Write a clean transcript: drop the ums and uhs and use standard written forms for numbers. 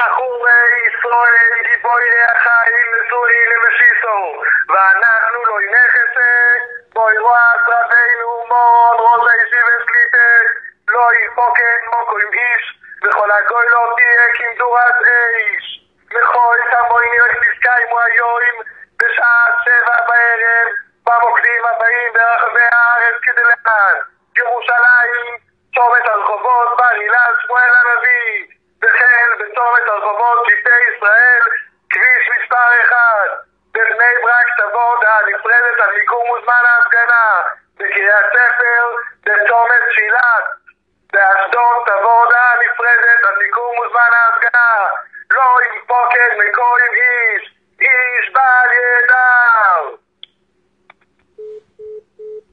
בחורי ישראל גיבורי החיים נשורי למשיסו ואנחנו לא נכסה בוי רואה רבינו מון רוזי שיבס ליטה לא יפוקד מוקו עם איש וכל הגוי לא תהיה כמדורת איש מחוי תמויני תסקיימו היום בשעה 7 בערב במוקדים הבאים ברחבי הארץ כדלהלן ירושלים